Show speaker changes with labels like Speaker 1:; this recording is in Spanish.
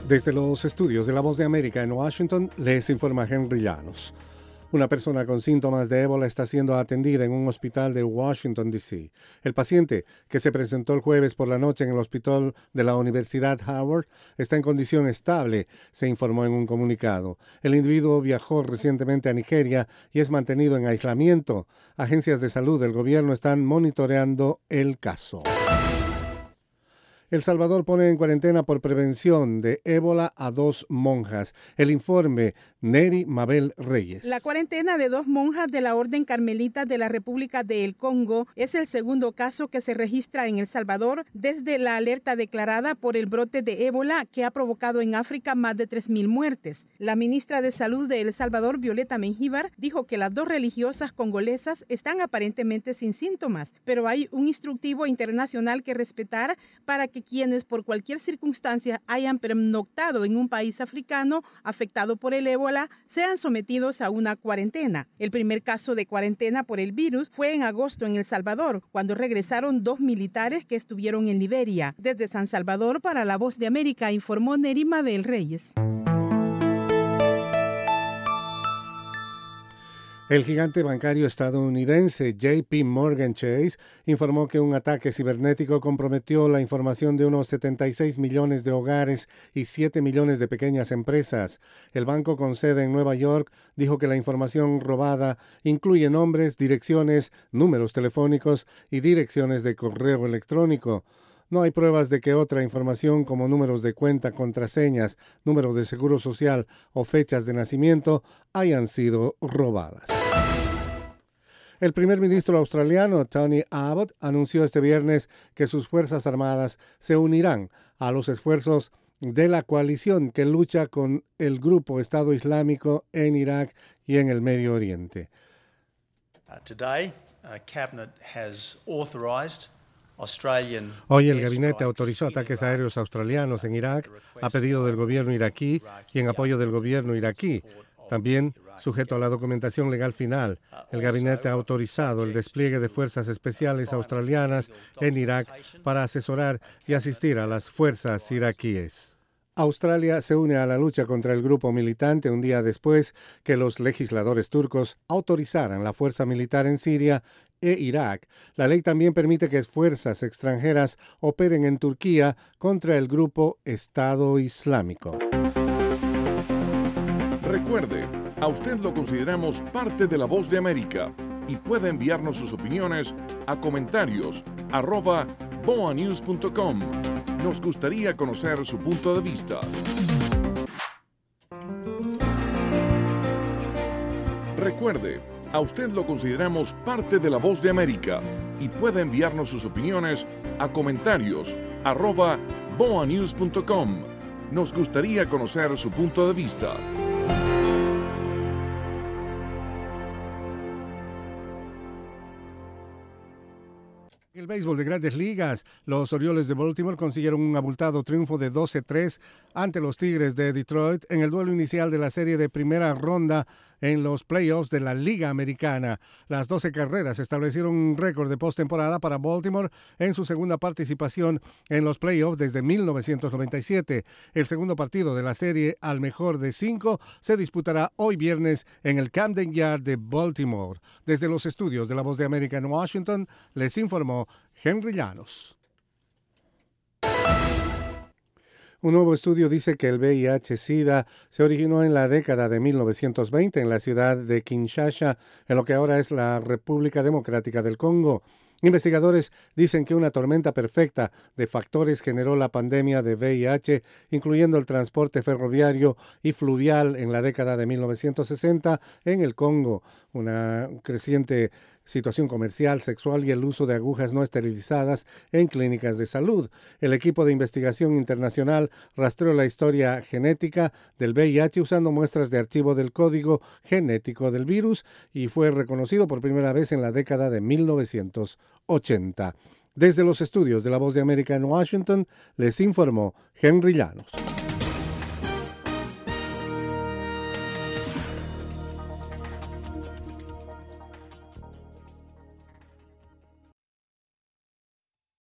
Speaker 1: Desde los estudios de La Voz de América en Washington, les informa Henry Llanos. Una persona con síntomas de ébola está siendo atendida en un hospital de Washington, D.C. El paciente, que se presentó el jueves por la noche en el hospital de la Universidad Howard, está en condición estable, se informó en un comunicado. El individuo viajó recientemente a Nigeria y es mantenido en aislamiento. Agencias de salud del gobierno están monitoreando el caso. El Salvador pone en cuarentena por prevención de ébola a 2 monjas. El informe, Neri Mabel Reyes.
Speaker 2: La cuarentena de 2 monjas de la Orden Carmelita de la República del Congo es el segundo caso que se registra en El Salvador desde la alerta declarada por el brote de ébola que ha provocado en África más de 3,000 muertes. La ministra de Salud de El Salvador, Violeta Mengíbar, dijo que las 2 religiosas congolesas están aparentemente sin síntomas, pero hay un instructivo internacional que respetar para que quienes por cualquier circunstancia hayan pernoctado en un país africano afectado por el ébola sean sometidos a una cuarentena. El primer caso de cuarentena por el virus fue en agosto en El Salvador, cuando regresaron 2 militares que estuvieron en Liberia. Desde San Salvador, para La Voz de América, informó Neri Mabel Reyes.
Speaker 1: El gigante bancario estadounidense JP Morgan Chase informó que un ataque cibernético comprometió la información de unos 76 millones de hogares y 7 millones de pequeñas empresas. El banco con sede en Nueva York dijo que la información robada incluye nombres, direcciones, números telefónicos y direcciones de correo electrónico. No hay pruebas de que otra información como números de cuenta, contraseñas, números de seguro social o fechas de nacimiento hayan sido robadas. El primer ministro australiano Tony Abbott anunció este viernes que sus Fuerzas Armadas se unirán a los esfuerzos de la coalición que lucha con el grupo Estado Islámico en Irak y en el Medio Oriente.
Speaker 3: Today, Cabinet has authorized
Speaker 1: Hoy el gabinete autorizó ataques aéreos australianos en Irak a pedido del gobierno iraquí y en apoyo del gobierno iraquí. También, sujeto a la documentación legal final, el gabinete ha autorizado el despliegue de fuerzas especiales australianas en Irak para asesorar y asistir a las fuerzas iraquíes. Australia se une a la lucha contra el grupo militante un día después que los legisladores turcos autorizaran la fuerza militar en Siria e Irak. La ley también permite que fuerzas extranjeras operen en Turquía contra el grupo Estado Islámico.
Speaker 4: Recuerde, a usted lo consideramos parte de La Voz de América y puede enviarnos sus opiniones a comentarios@boanews.com. Nos gustaría conocer su punto de vista. Recuerde, a usted lo consideramos parte de La Voz de América y puede enviarnos sus opiniones a comentarios@boanews.com. Nos gustaría conocer su punto de vista.
Speaker 1: En el béisbol de Grandes Ligas, los Orioles de Baltimore consiguieron un abultado triunfo de 12-3 ante los Tigres de Detroit en el duelo inicial de la serie de primera ronda en los playoffs de la Liga Americana. Las 12 carreras establecieron un récord de postemporada para Baltimore en su segunda participación en los playoffs desde 1997. El segundo partido de la serie al mejor de 5 se disputará hoy viernes en el Camden Yard de Baltimore. Desde los estudios de La Voz de América en Washington, les informó Henry Llanos. Un nuevo estudio dice que el VIH-Sida se originó en la década de 1920 en la ciudad de Kinshasa, en lo que ahora es la República Democrática del Congo. Investigadores dicen que una tormenta perfecta de factores generó la pandemia de VIH, incluyendo el transporte ferroviario y fluvial en la década de 1960 en el Congo, una creciente situación comercial, sexual y el uso de agujas no esterilizadas en clínicas de salud. El equipo de investigación internacional rastreó la historia genética del VIH usando muestras de archivo del código genético del virus y fue reconocido por primera vez en la década de 1980. Desde los estudios de La Voz de América en Washington, les informó Henry Llanos.